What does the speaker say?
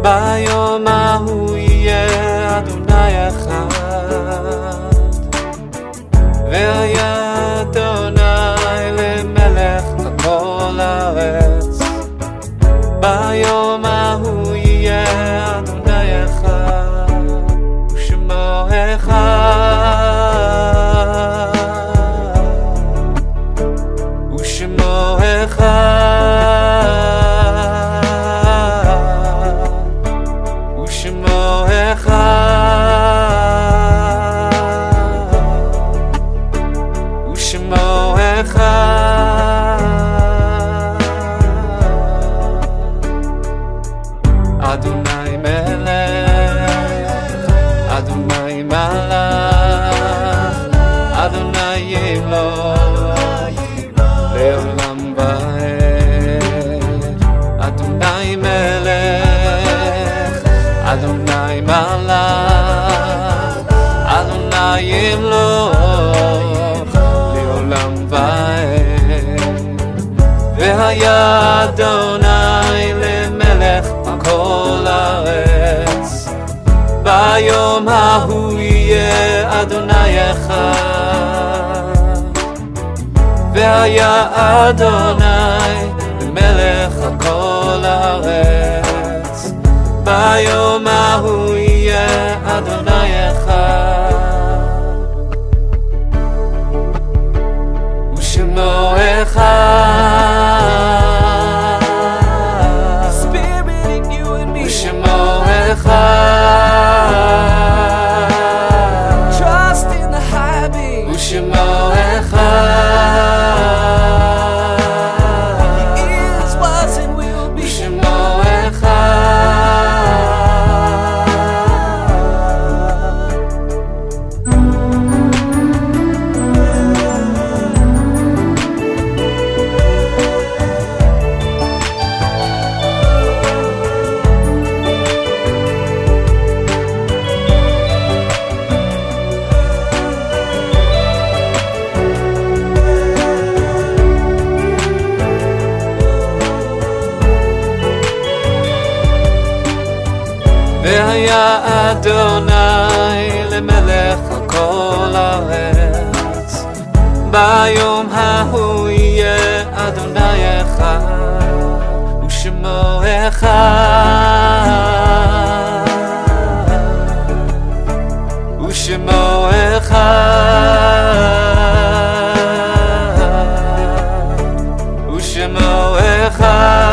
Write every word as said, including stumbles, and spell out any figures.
ביום ההוא יהיה אדוני אחד, והיה אדוני למלך על כל הארץ. ביום ההוא יהיה אדוני אחד, ושמו אחד, ושמו אחד, ושמו אחד, ושמו אחד. אדוני מלך, אדוני מלך, אדוני ימלוך לעולם ועד. אדוני מלך, אדוני מלך, אדוני ימלוך לעולם ועד. והיה אדוני למלך על כל הארץ. ביום ההוא יהיה אדוני אחד, והיה אדוני למלך על כל הארץ. ביום ההוא יהיה אדוני אחד, ושמו אחד, ושמו אחד, Trust in the high being. ושמו אחד, He is, was, and will be. ושמו והיה אדוני למלך על כל הארץ. ביום ההוא יהיה אדוני אחד, ושמו אחד, ושמו אחד, ושמו אחד.